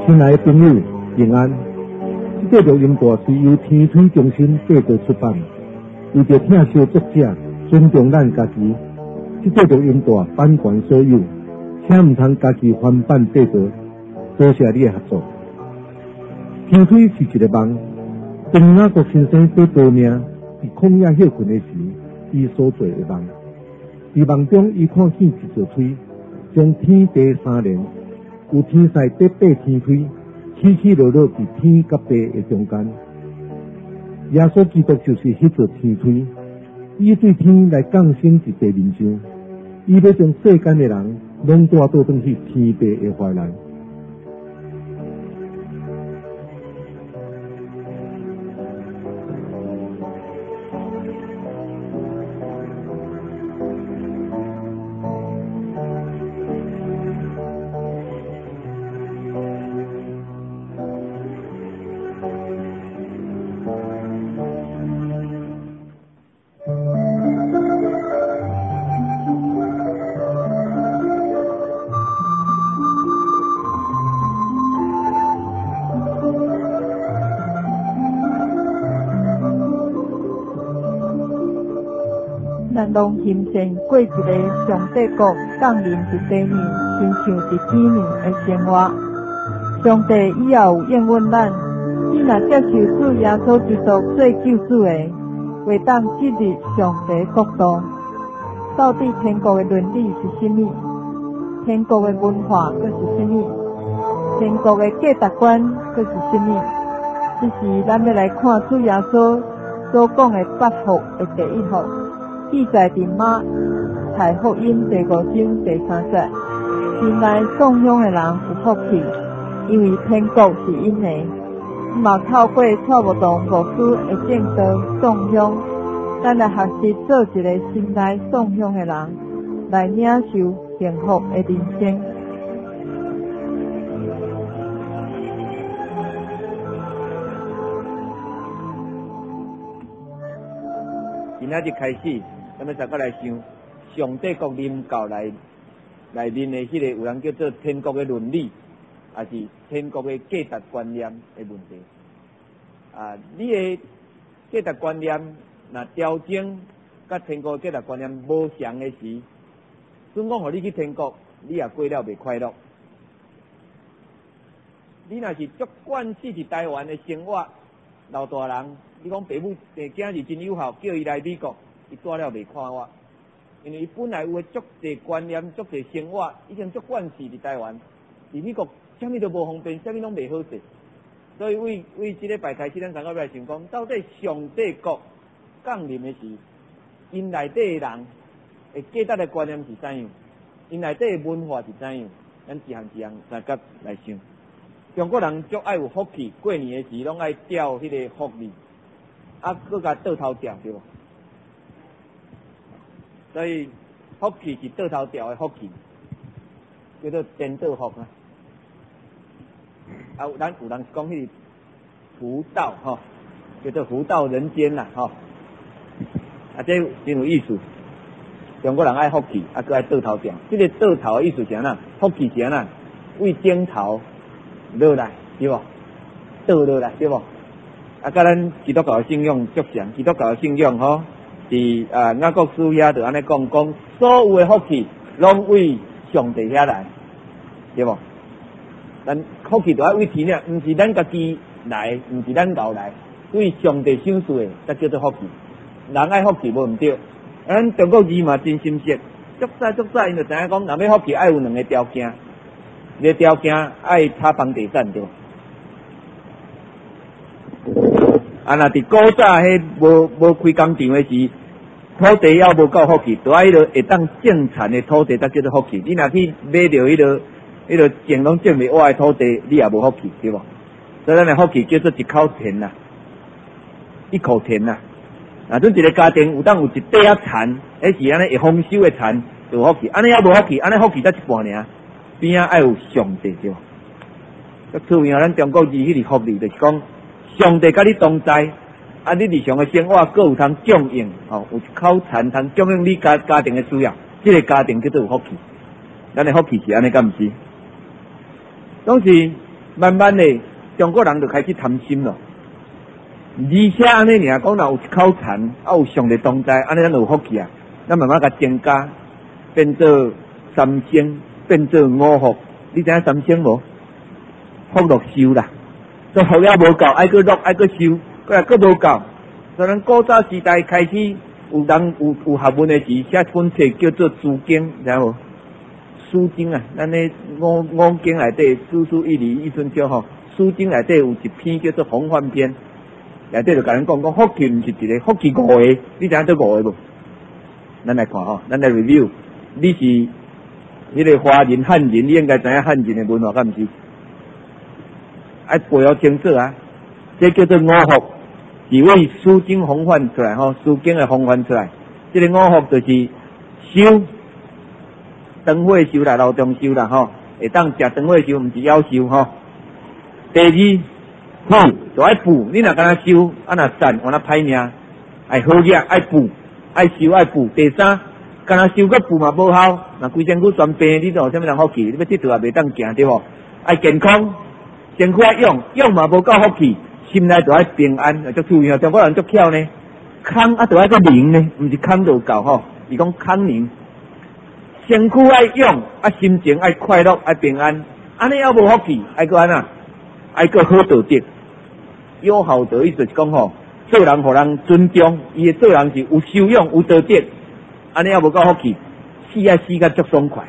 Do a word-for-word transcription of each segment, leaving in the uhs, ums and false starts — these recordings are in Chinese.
亲爱的朋友，平安！这个录音带是由天推中心制作出版，为着听小作者尊重咱家己，这个录音带版权所有，请唔通家己翻版制作，多谢你的合作。天推是一个梦，当雅各先生在逃命伫旷野休困的时，伊所做的梦。伫梦中，伊看见一座推，将天地三连，有天使在爬天推，起起落落伫天甲地的中间。耶稣基督就是迄座天推，伊对天来降生伫地面上，伊要将世间的人拢带倒转去天地的怀内。 咱拢欣赏过一个上帝国降临伫地面，亲像伫天面的生活。上帝以后有应允咱，你若接受主耶稣基督做救主的，会当进入上帝国度。到底天国的伦理是甚么？天国的文化佫是甚么？天国的价值观佫是甚么？这是咱要来看主耶稣所讲的八福的第一福。记载伫马太福音第五章第三节，前来送香的人有福气，因为天国是因的。嘛透过错误同牧师的正道送香，咱来学习做一个心来送香的人，来领受幸福的人生。 今仔日开始。咱们再过来想上帝国临教内内面的迄个有人叫做天国的伦理，还是天国的价值观念的问题。啊，你的价值观念若调整甲天国的价值观念无相的时，准讲互你去天国，你也过了袂快乐。你若是足惯势伫台湾的生活，老大人，你讲爸母生囝是真友好，叫伊来美国。伊住了袂看我，因为伊本来有诶足侪观念、足侪生活，已经足惯势伫台湾，伫美国啥物都无方便，啥物拢袂好势。所以为为即礼拜开始，咱三个来想讲，到底上帝国降临诶时，因内底诶人诶价值诶观念是怎样？因内底诶文化是怎样？咱一项一项三个来想。中国人足爱有福气，过年诶时拢爱吊迄个福利，啊，搁甲倒头吊对无？所以福气是倒头掉的福气，叫做颠倒福啊。啊，咱有人讲迄个福到吼，叫做福到人间啦吼。啊，这真有意思。中国人爱福气，啊，佮爱倒头掉。这个倒头的意思是安那？福气是安那？为顶头落来，对无？倒落来，对无？啊，甲咱基督教的信仰足像，基督教的信仰吼。伫啊，雅各书遐就安尼讲讲，所有的福气拢为上帝遐来，对无？咱福气就爱为天啊，毋是咱家己来，毋是咱搞来，为上帝赏赐的，才叫做福气。人爱福气无毋对，咱中国字嘛真深刻，足早足早因就知影讲，若要福气爱有两个条件，一个条件爱炒房地产对。啊，若伫古早迄无无开工厂诶时，土地要无够福气，就爱迄落会当种田诶土地才叫做福气。你若去买着迄落迄落种拢种袂活诶土地，你也无福气，对无？所以咱诶福气叫做一口田呐，一口田呐。啊，阵一个家庭有当有一块啊田，迄是安尼会丰收诶田，就福气。安尼也无福气，安尼福气才一半尔。边仔爱有上帝对无？较出名咱中国字迄个福利就是讲。上帝甲你同在，啊，你日常的生活各有通供应，吼，有一口田通供应你家家庭的需要，这个家庭叫做有福气。咱的福气是安尼，敢毋是？拢是慢慢的中国人就开始贪心了。而且安尼尔讲，若有一口痰，啊有上帝同在，安尼咱就有福气啊。咱慢慢甲增加，变做三星，变做五福。你知影三星无？福禄寿啦，所以福也无够，爱个禄，爱个寿，过来个无够。所以咱古早时代开始有人有有学问的时，写一本册叫做《书经》，知影无？书经啊，咱咧五五经内底，书书一礼一春秋吼。书经内底有一篇叫做《洪范篇》，内底就甲咱讲讲福气毋是一个，福气五个，你知影做五个无？咱来看吼，咱来 review， 你是迄个华人汉人，你应该知影汉人的文化，敢毋是？爱背好清楚啊！这叫做五福，是为书经洪范出来吼，书经的洪范出来。这个五福就是寿，灯火寿啦，劳动寿啦吼，会当食灯火寿，毋是夭寿吼。第二，补就爱补，你若敢若寿，啊若散，我若歹命，爱好业，爱补，爱寿爱补。第三，敢若寿个补嘛无效，若规身躯全病，你都有啥物人福气？你要佚佗也袂当行对无？爱健康。身躯爱用，用嘛无够福气，心内就爱平安，足注意哦。中国人足巧呢，康啊就爱个宁呢，毋是康就够吼，是讲康宁。身躯爱用，啊心情爱快乐，爱平安，安尼还无福气，爱个安那，爱个好道德，有孝道意思是讲吼，做人互人尊重，伊的做人是有修养、有道德，安尼还无够福气，死爱死甲足爽快，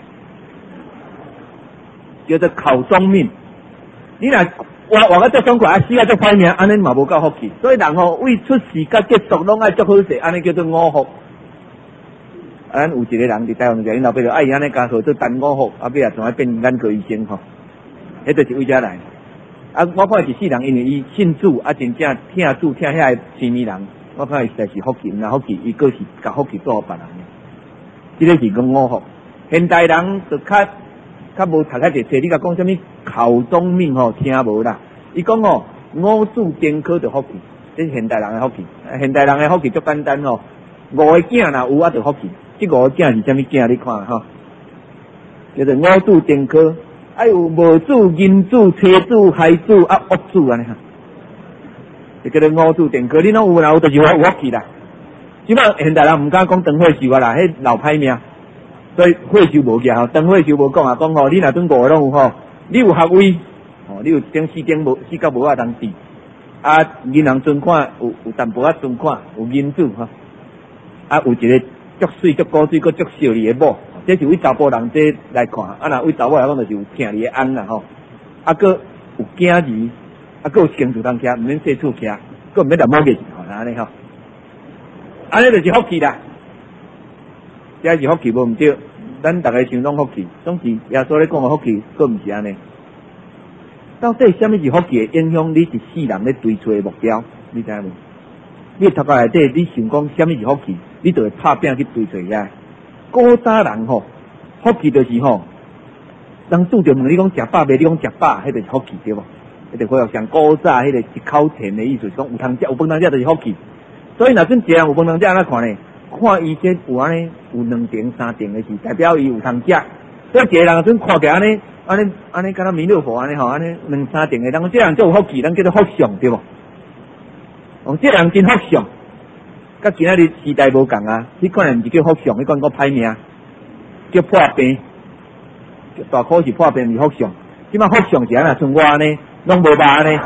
叫做考中命。你若活活个足爽快，啊死啊足歹命，安尼嘛无够福气。所以人吼为出世甲结束拢爱足好势，安尼叫做五福。啊，咱有一个人伫台湾，因老爸就爱伊安尼家做做单五福，啊，尾啊仲爱变眼科医生吼，迄就是为遮来。啊，我看是世人，因为伊信主，啊真正听主听遐个生意人，我看伊实在是福气，毋福气，伊个是甲福气做互别人。即个是讲五福。现代人就较。较无读较济册，你甲讲啥物考中命吼，听无啦。伊讲哦，五子登科就福气，这是现代人的福气。现代人的福气足简单吼，五个囝若有啊就福气。这五个囝是啥物囝？你看吼，叫做五子登科，爱有无子、银子、车子、孩子啊、屋子安尼哈，就叫做五子登科。你拢有啦，有就是有福气啦。即摆现代人毋敢讲长岁寿啊啦，迄老歹命。所以岁寿无价吼，长岁寿无讲啊，讲吼，你若准五个拢有吼，你有学位，哦，你有顶四顶无四角无啊通治，啊，银行存款有有淡薄仔存款，有银子吼，啊，有一个足水足高水佫足小丽的某，这是为查甫人这来看，啊，若为查某来讲就是有疼你的翁啦吼，啊，佫有囝儿，啊，佫有经厝通徛，毋免四处徛，佫毋免来摸个吼，安尼吼，安尼就是福气啦。这是福气无毋对，咱大家想拢福气，总是耶稣咧讲的福气，佫毋是安尼。到底什么是福气？影响你是世人咧追求的目标，你知影无？你头壳内底，你想讲什么是福气，你就会拍拼去追求遐。古早人吼，福气就是吼，人拄着问你讲食饱未？你讲食饱，迄就是福气对无？迄就好像古早迄个一口甜的意思，讲有通食，有饭通食就是福气。所以若真一个人有饭通食，安怎看呢？看伊这有安尼有两顶三顶的是代表伊有通食，所以一个人阵看起来安尼安尼安尼，敢若弥勒佛安尼吼，安尼两三顶的，人这人就有福气，咱叫做福相对无？哦，这人真福相，甲今仔日时代无共啊！你可能毋是叫福相，你讲个歹命，叫破病，大可是破病是福相。即摆福相是安那像我安尼，拢无肉安尼，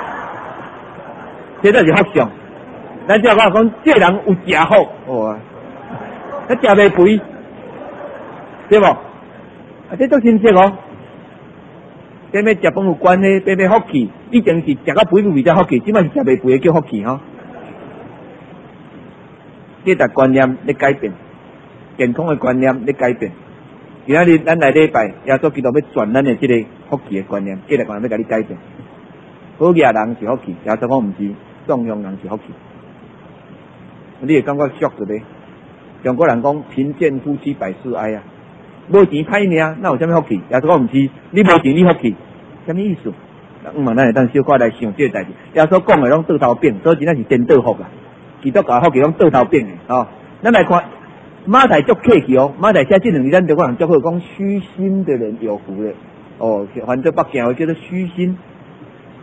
这才是福相。咱只话讲，这人有食福，哇！咱食袂肥，对无？啊，这足真实哦。这咩食饭有关系，这咩福气，以前是食到肥肥才福气，即摆是食袂肥叫福气吼。这个观念咧改变，健康的观念咧改变。今仔日咱来礼拜，耶稣基督要转咱的这个福气的观念，这个观念要甲你改变。好业人是福气，耶稣讲毋是，纵容人是福气。你会感觉俗着咧？中国人讲贫贱夫妻百事哀啊，无钱歹命，哪有啥物福气？耶稣讲毋是，你无钱你福气，啥物意思？嗯嘛，咱会当小可来想这个代志。耶稣讲的拢倒头变，所以真正是颠倒福啦。基督教福气拢倒头变的哦。咱来看马太足客气哦，马太写这两字，咱中国人足好讲虚心的人有福了哦。反正北京话叫做虚心，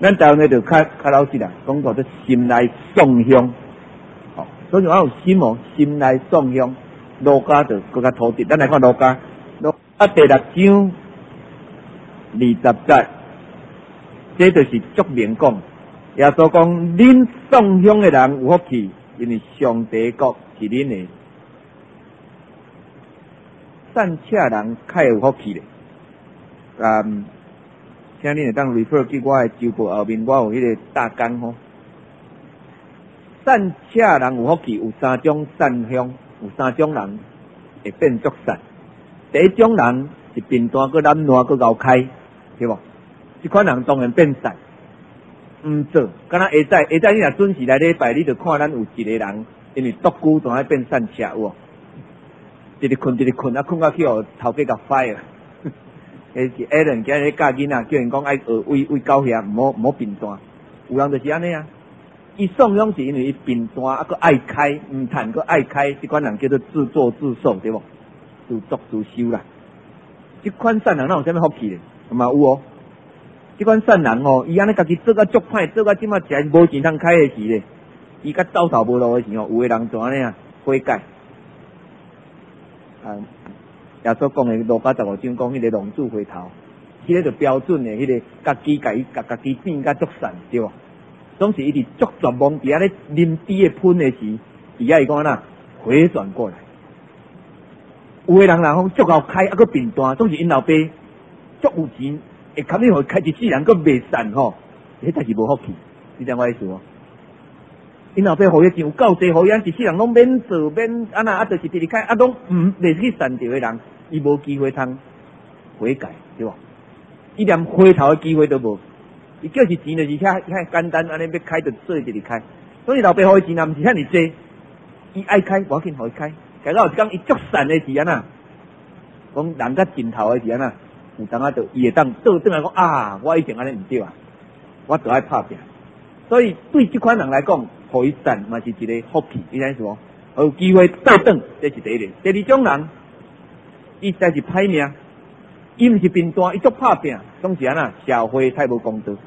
咱台湾呢就较较老实啦，讲到这心内送香，哦，所以我有心哦，心内送香，儒家就更加土直。咱来看儒家，儒啊第六章二十节，这就是注明讲，耶稣讲，恁送香的人有福气，因为上帝国是恁的。善车人较有福气咧，嗯。请恁会当 refer 去我的周报后面，我有迄个大纲吼。善车人有福气，有三种善香，有三种人会变作善。第一种人是面单个懒惰个熬开，对无？这款人当然变善，毋做。敢若下载下载，你若准时来礼拜，你就看咱有一个人，因为独居当爱变善车有无？一直困一直困，啊困到去互头家甲 fire。迄是 Allen 今日教囡仔，叫人讲爱学喂喂狗遐，唔好唔好便单。有人就是安尼啊，伊送养是因为伊便单，啊个爱开，唔趁个爱开，这款人叫做自作自受，对无？自作自受啦。这款善人哪有啥物福气咧？嘛有哦。这款善人哦，伊安尼家己做甲足歹，做甲即马钱无钱通开的时咧，伊甲走投无路的时候，有个人就安尼啊悔改。啊。耶稣讲的路加十五章讲迄个浪子回头，迄个就标准的，迄个家己家己家家己变甲足善，对无？总是伊伫足绝望伫遐咧啉猪的喷的时，伊遐伊讲哪回转过来。有个人人讲足够开，啊个便单，总是因老爸足有钱，会堪你互开一世人个袂善吼，迄才是无福气，你知我意思无？因老爸互伊钱有够济，互伊安一世人拢免做免安那，啊，就是直直开，啊，拢毋袂去善着的人。伊无机会通悔改，对无？伊连回头的机会都无。伊叫是钱，就是遐遐简单，安尼要开就做直直开。所以老爸互伊钱也毋是遐尼济，伊爱开，我紧互伊开。开到有一天伊足善的时阵啊，讲人甲尽头的时阵啊，有当啊就伊会当倒转来讲啊，我以前安尼毋对啊，我就爱拍拼。所以对这款人来讲，互伊善嘛是一个福气，你知无？有机会倒转，这是第一个。第二种人。伊实在是歹命，伊毋是便单，伊足拍拼，总是安那社会太无公道，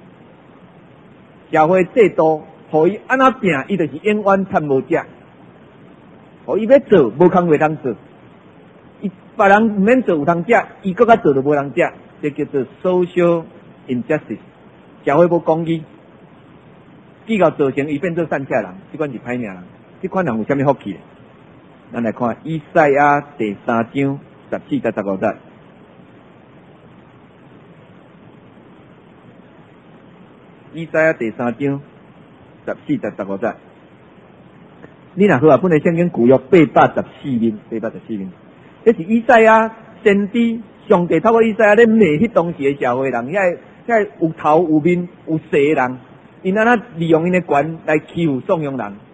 社会制度，互伊安那拼，伊就是永远趁无食，互伊要做无工袂通做，伊别人毋免做有通食，伊搁较做就无通食，这叫做 social injustice， 社会无公义，结果造成伊变做善车人，这款是歹命人，这款人有啥物福气？咱来看以赛亚第三章十四到十五节。以赛亚第三章十四到十五节。你若好啊，本来圣经旧约八百十四面，八百十四面。这是以赛亚先知，上帝透过以赛亚咧骂迄当时的社会人，遐遐有头有面有势的人，因安那利用因的权来欺负颂扬人。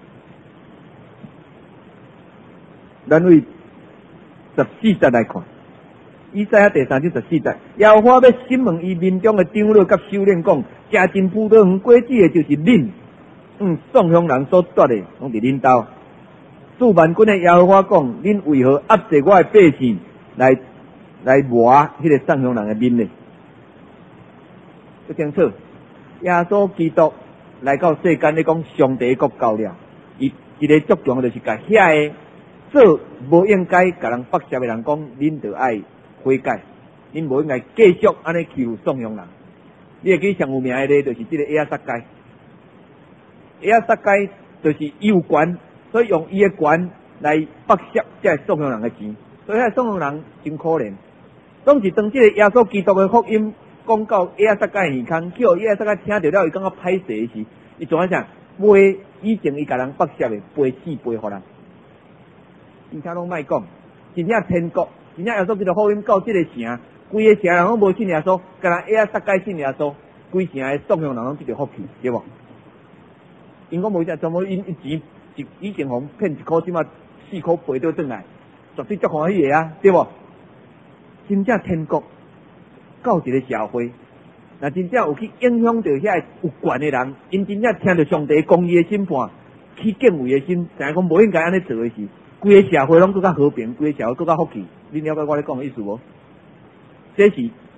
咱为十四节来看，以赛亚第三章十四节，耶和华要审问伊民中的长老甲首领讲，食尽葡萄园果子的就是恁，嗯，送香人所夺的，拢伫恁兜。诸万军的耶和华讲，恁为何压制我的百姓来来磨迄个送香人的面呢？不清楚，耶稣基督来到世间，咧讲上帝国到了，伊一个作用就是甲遐个。做无应该甲人剥削的人讲，恁就爱悔改，恁无应该继续安尼欺负颂扬人。你会记上有名的咧，就是这个亚撒该。亚撒该就是伊有权，所以用伊的权来剥削这颂扬人的钱，所以遐颂扬人真可怜。总是当这个耶稣基督的福音讲到亚撒该耳孔，叫亚撒该听到了，伊感觉歹势时，伊怎啊想？赔以前伊甲人剥削的赔四倍互人。真正拢莫讲，真正天国，真正耶稣基督福音到这个城，规个城人拢无信耶稣，干那埃撒该信耶稣，规城的颂扬人拢得到福气，对无？因讲无只，怎么因一钱一以前互骗一箍，即马四箍赔倒转来，绝对足欢喜的啊，对无？真正天国到一个社会，那真正有去影响到遐有权的人，因真正听到上帝公义的审判，去敬畏的心，但系讲无应该安尼做的事。规个社会拢更加和平，规个社会更加福气。你了解我咧讲的意思无？这是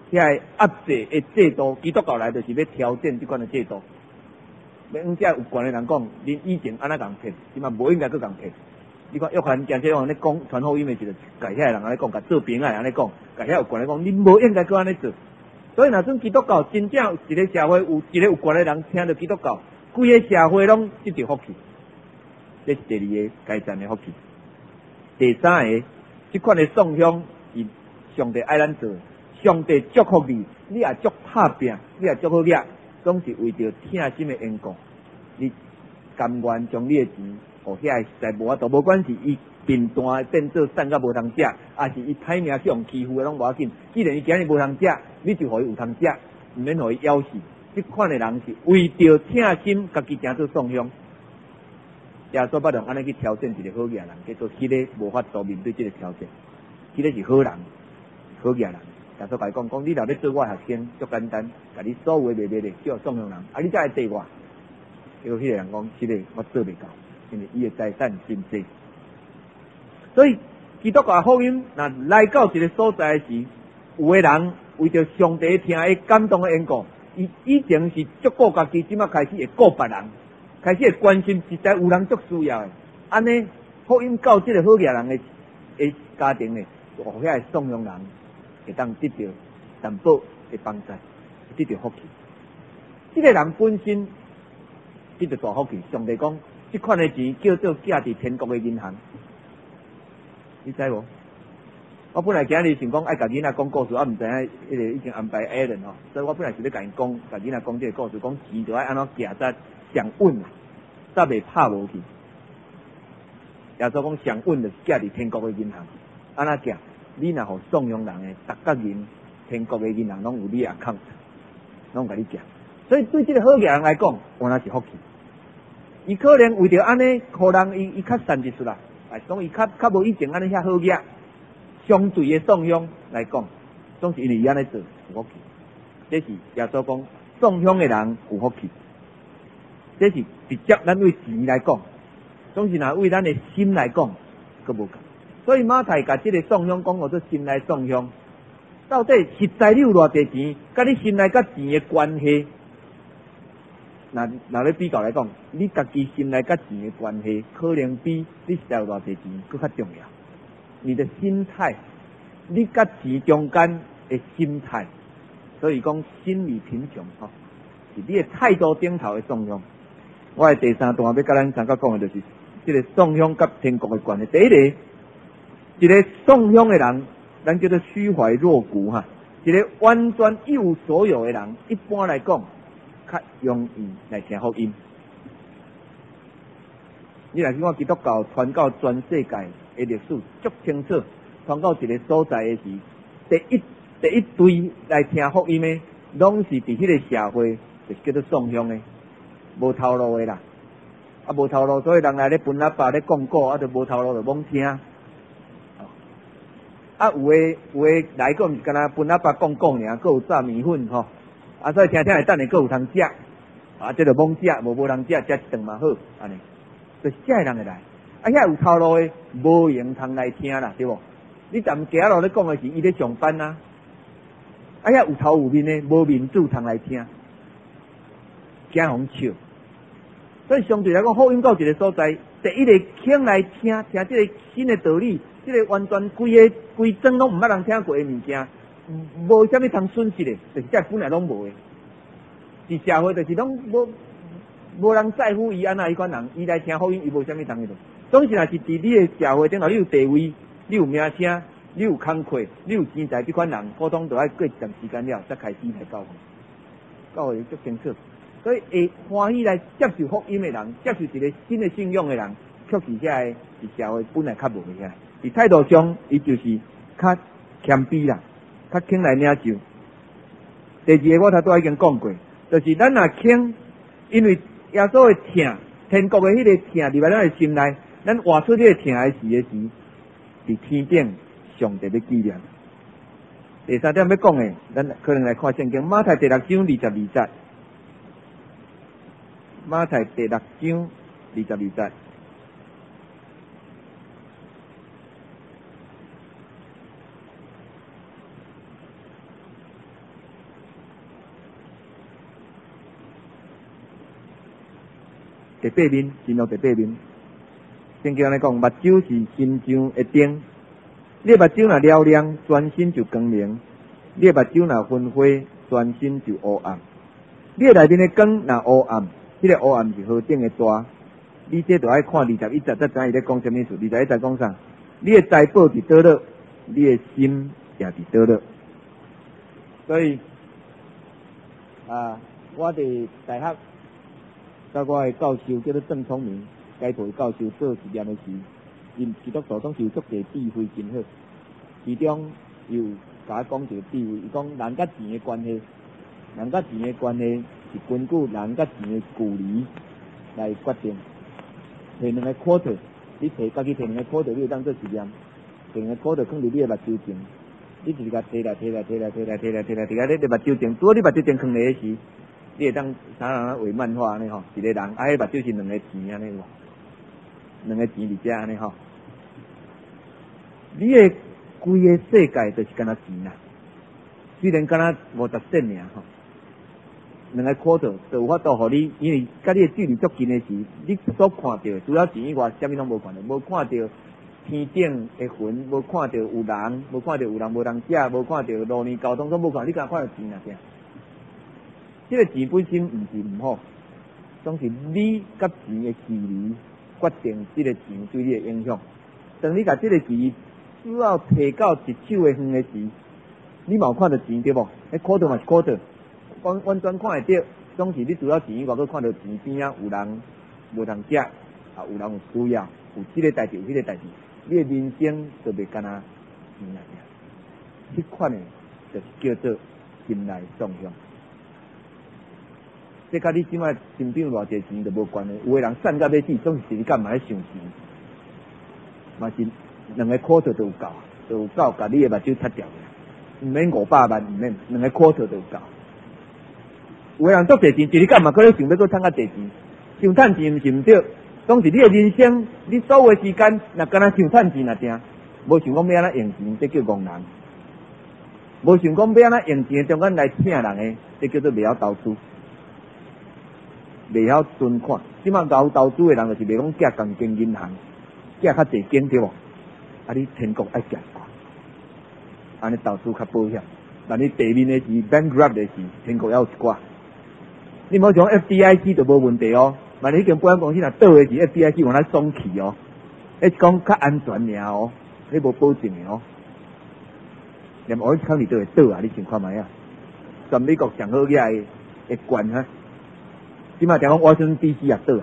遐压制的制度，基督教来就是要调整这款的制度。要往遮有权的人讲，恁以前安那共骗，即嘛无应该去共骗。你看约翰惊这样咧讲传福音的时候，甲遐人安尼讲，甲做兵啊安尼讲，甲遐有权的讲，恁无应该去安尼做。所以若算基督教真正一个社会有一个有权的人听到基督教，规个社会拢得到福气。这是第二个该占的福气。第三个，这款的送香是上帝爱咱做，上帝祝福你，你也足拍拼，你也足好业，总是为着听心的缘故，你甘愿将你的钱，互遐实在无法度，无管是伊贫惰变做瘦甲无通食，还是伊歹命去用欺负的拢无要紧。既然伊今日无通食，你就互伊有通食，毋免互伊枵死。这款的人是为着听心，家己行做送香。耶稣捌用安尼去调整一个好业人，结果迄个无法度面对这个调整，迄个是好人，好业人。耶稣甲伊讲讲，你若要做我学生，足简单，甲你所有的卖卖的叫送香人，啊，你才来缀我。结果迄个人讲，迄个我做袂到，因为伊的财产真济。所以基督教福音，若来到一个所在时，有个人为着上帝听的感动的缘故，伊以前是足顾家己，即马开始会顾别人。开始会关心实在有人足需要的，安尼福音到这个好业人的的家庭呢，互遐个送香人会当得到淡薄的帮助，得到福气。这个人本身得到大福气，上帝讲这款的钱叫做寄伫天国的银行，你知无？我本来今日想讲爱甲囡仔讲故事，我毋知影迄个已经安排 Allen 吼，所以我本来是要甲因讲，甲囡仔讲这个故事，讲钱就爱安怎寄才上稳啦，才袂拍无去。耶稣讲上稳就是寄伫天国的银行，安怎寄？你若互送香人诶，逐角人天国的银行拢有你的 account， 拢甲你寄。所以对这个好业人来讲，原来是福气。伊可能为着安尼，互人伊伊较善一chút啦，哎，讲伊较较无以前安尼遐好业。相对的送香来讲，总是因为伊安尼做有福气。这是耶稣讲送香的人有福气。这是直接咱为钱来讲，总是若为咱的心来讲，佫无共。所以马太甲这个送香讲叫做心来送香，到底实在你有偌济钱，甲你心内甲钱的关系，那那咧比较来讲，你家己心内甲钱的关系，可能比你实在有偌济钱佫较重要。你的心态，你甲钱中间的心态，所以讲心理贫穷吼，是你的态度顶头的送香。我的第三段要甲咱三角讲的就是，这个送香甲天国的关系。第一个，一个送香的人，咱叫做虚怀若谷哈，一个完全一无所有的人，一般来讲，较容易来听福音。你若去看基督教传到全世界的历史，足清楚，传到一个所在的时，第一第一堆来听福音的，拢是伫迄个社会，就是叫做送香的。无头路的啦，啊无头路，所以人来咧分喇叭咧讲古，啊就无头路就罔听。啊有诶有诶来讲是干那分喇叭讲讲尔，佮有炸米粉吼，啊所以听听会等下佮有通食，啊这就罔食，无无通食，食一顿嘛好，安尼，就是这人会来。啊遐有头路的无闲通来听啦，对无？你站街路咧讲的是伊咧上班啊，啊遐有头有面的无面子通来听。惊互笑，所以相对来讲，福音到一个所在，第一个肯来听听这个新的道理，这个完全规个规整拢毋捌人听过的物件，无啥物通损失的，就是这本来拢无的。是社会就是拢无无人在乎伊安那一款人，伊来听福音，伊无啥物通迄种。总是若是伫你的社会顶头，你有地位，你有名声，你有工课，你有钱财，这款人普通都要过一段时间了，才开始来教会，教会足清楚。所以会欢喜来接受福音的人，接受一个新的信仰的人，确实遐个是社会本来较无遐。伫态度上，伊就是较谦卑啦，较肯来领受。第二个我头拄已经讲过，就是咱若肯，因为耶稣的疼，天国的迄个疼入来咱的心内，咱活出这个疼的时的时，伫天顶上帝要纪念。第三点要讲的，咱可能来看圣经马太第六章二十二节。马太第六章二十二節， 第八面，心路第八面。圣经安尼讲，目睭是心像的灯，你目睭若嘹亮，全身就光明；你目睭若昏花，全身就黑暗。你内面的光若黑暗，这个黑暗是何等的大？你这就爱看二十一节，才知伊咧讲什么意思。二十一节讲啥？你的财宝伫倒落，你的心也伫倒落。所以啊，我伫大学，甲我的教授叫做郑聪明，该部教授做实验的时，因基督徒总是有足侪智慧真好。其中有甲我讲一个智慧，伊讲人甲钱的关系，人甲钱的关系是根据人甲钱的距离来决定。摕两个 quarter， 你摕家己摕两个 quarter， 你会当做实验。摕两个 quarter 放伫你的目睭前，你就是甲摕来摕来摕来摕来摕来摕来摕来，你目睭前，拄好你目睭前放咧时，你会当啥人画漫画安尼吼，一个人啊，迄目睭是两个钱安尼哇，两个钱伫遮安尼吼。你的规个世界就是干那钱啦，虽然干那五十仙尔吼。两个 quarter 就有法度互你，因为甲你的距离足近的时，你所看到的除了钱以外，啥物拢无看到，无看到天顶的云，无看到有人，无看到有人无人食，无看到路面交通，拢无看，你敢看到钱啊？啥？这个钱本身毋是毋好，总是你甲钱的距离决定这个钱对你的影响。当你甲这个钱主要摕到一手的远的时，你嘛有看到钱对无？迄 quarter 嘛是 quarter。完完全看会到，总是你除了钱以外，佮看到钱边啊有人无通食，啊有人有需要，有这个代志，有迄个代志，你的人生就袂干那钱啊尔。这款的就是叫做心内纵向。这甲你即摆身边有偌济钱就无关系。有个人散到要死，总是时间嘛咧想钱，嘛是两个 quarter 就有够，就有够，甲你的目睭擦掉，毋免五百万，毋免两个 quarter 就有够。有个人做侪钱，一日干嘛可能想要搁趁较侪钱？想趁钱毋是毋对，总是你的人生，你所有的时间，若干那想趁钱若定，无想讲要安怎用钱，这叫戆人；无想讲要安怎用钱，中间来请人的，这叫做袂晓投资，袂晓存款。即摆搞投资的人就是袂讲借共间银行，借较侪间对无？啊，你天国爱借款，安尼投资较保险。万你地面的是 bankrupt 的是，天国还有一寡。你莫讲 F D I C 就无问题哦，万一迄间保险公司若倒的是 F D I C， 往来爽气哦，迄是讲较安全尔哦，迄无保证的哦。连我康里都会倒啊，你想看卖啊？全美国上好起来会悬哈，即马听讲华盛顿 D C 也倒啊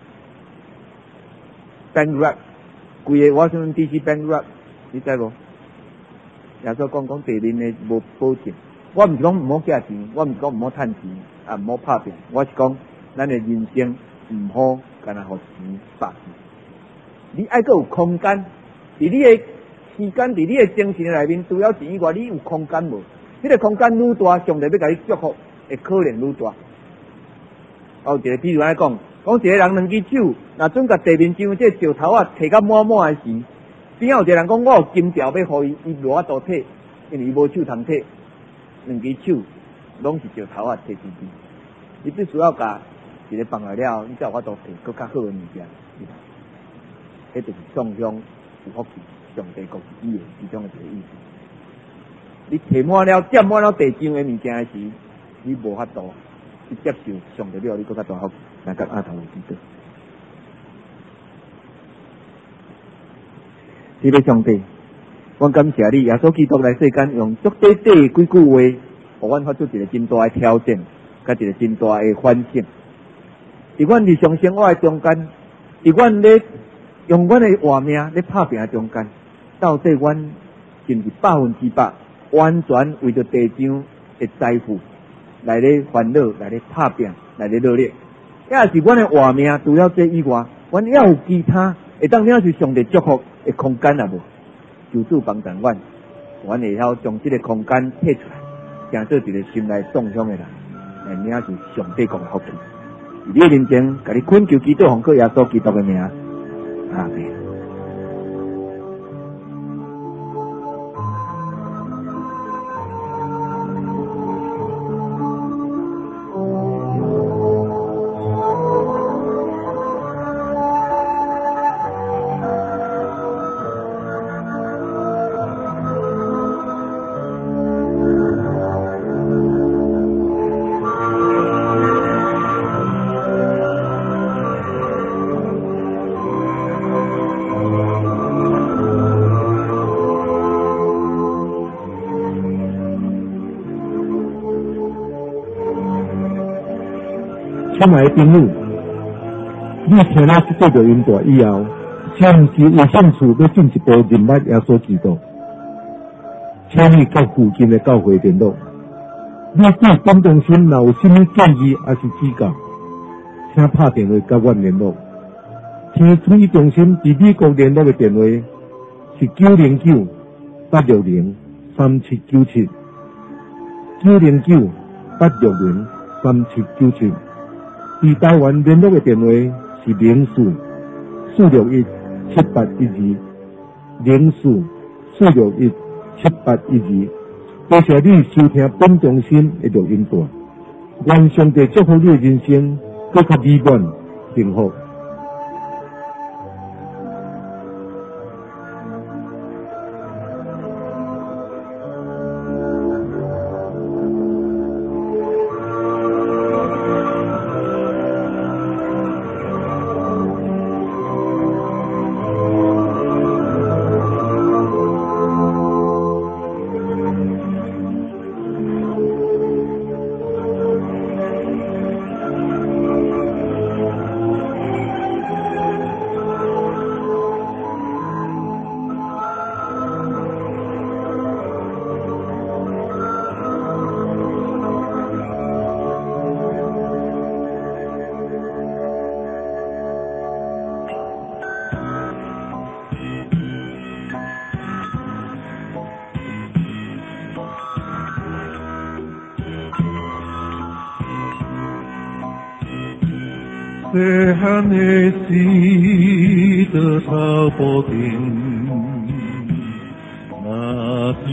，bankrupt， 规个华盛顿 D C bankrupt， 你知无？耶稣讲讲地面的无保证。我毋是讲毋好借钱，我毋是讲毋好趁钱，啊毋好拍拼，我是讲咱的人生毋好干那互钱霸去。你爱阁有空间，伫你的时间，伫你的精神内面，除了钱以外，你有空间无？迄、那个空间愈大，上帝要甲你祝福，会可能愈大。哦，一个比如安尼讲，讲一个人两只手，若准甲地面上这石头啊摕甲满满的时，边仔有一个人讲我有金条要互伊，伊无法度摕，因为伊无手通摕。两只手拢是石头啊，摕住住。你必须要甲一个放下了，你才有法度摕更较好的物件。迄就是纵向有福气，上帝国是伊的其中的一个意思。你摕满了、占满了地上的物件时，你无法度去接受上帝了，你更较大福气，那甲阿头有记得。这个上帝。我感谢你，耶稣基督来世间用足短短几句话，互阮发出一个真大的挑战，甲一个真大的反省。伫阮日常生活的中间，伫阮咧用阮的活命咧拍拼的中间，到底阮是毋是百分之百完全为着地上的财富来咧烦恼、来咧拍拼、来咧努力？抑是阮的活命除了这以外，阮抑有其他会当领受上帝祝福的空间啊无？求主帮助阮，阮会晓将这个空间摕出来，成做一个心内纵向的人，来领受上帝国的福气。你的面前，甲你恳求基督奉靠耶稣基督的名，阿门。 亲爱的朋友，你听了这个录音带以后，是毋是有兴趣要进一步认识耶稣基督？请你甲附近的教会联络。你对本中心若有甚物建议还是指教，请拍电话甲阮联络。天水中心伫美国联络的电话是九零九八六零三七九七，九零九八六零三七九七。伫台湾联络的电话是零四四六一七八一二，零四四六一七八一二。多谢你收听本中心的录音带，愿上帝祝福你的人生更加美满幸福。 细汉的时，在草埔顶，那是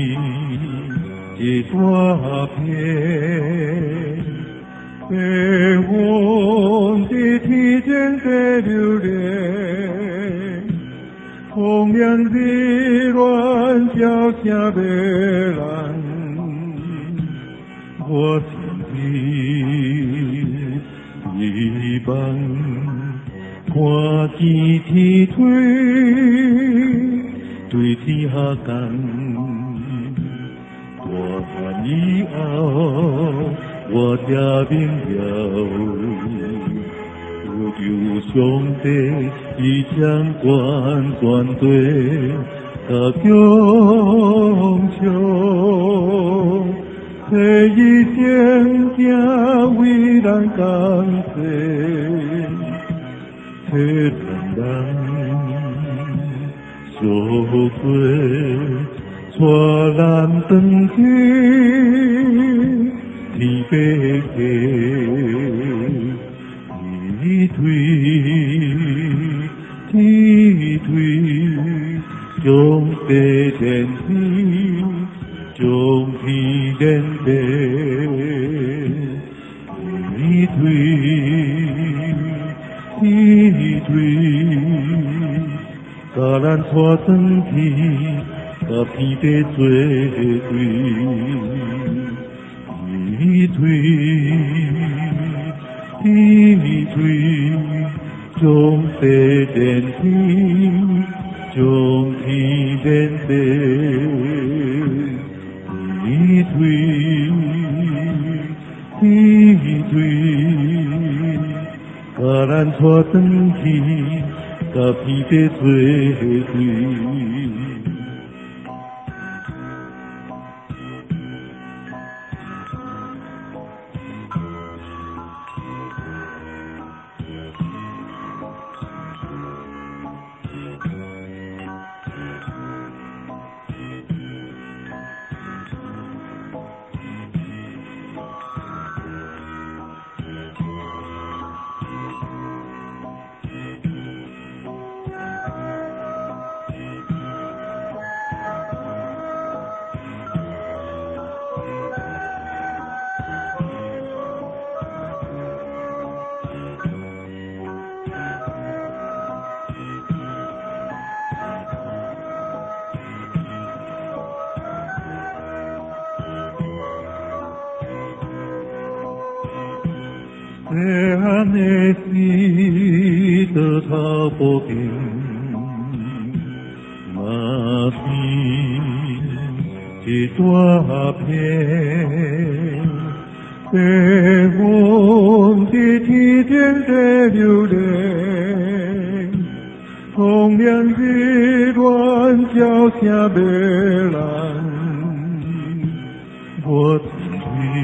一大片，白云在天间在流连，风凉日暖，叫声白兰，我心里。一帮看见天推，对天下讲，大汉以后我才明了，有着上帝已将关关对甲强求。这一生行为咱感谢，这人人相会，带咱登去天边下，天推天推，将地天天。将天连地，天推天推，甲咱带转去，甲天地做对，天推天推，将地连天，将天连地。天推天推，甲咱带转去，甲天地做对。细汉的时，在草埔顶，那是一大片， 白云在天顶在流连，风凉日暖叫声迷人，我天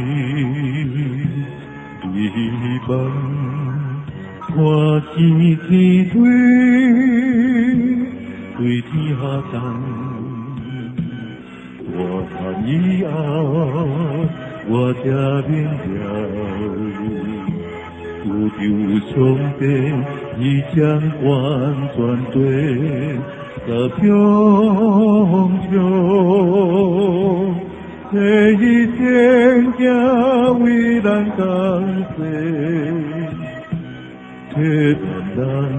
水一梦，看天天水对天下重。我谈以后，我才明了，有着上帝已将完全对个平常，这一生行为咱感谢，这咱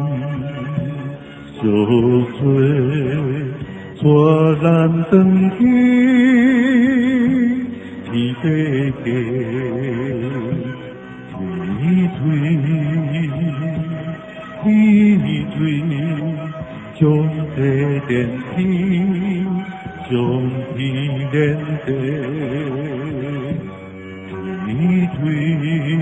所做。带咱登去天地间，天水天水，将地连天，将天连地，天水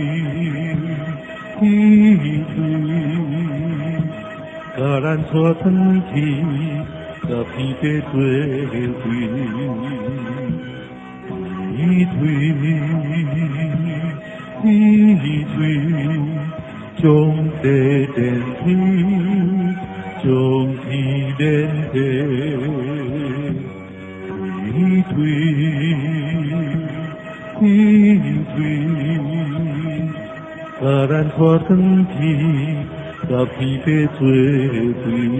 天水，甲咱带登去。甲天地做伙，天水天水，将地连天，将天连地，天水天水，甲咱带登去，甲天地做伙。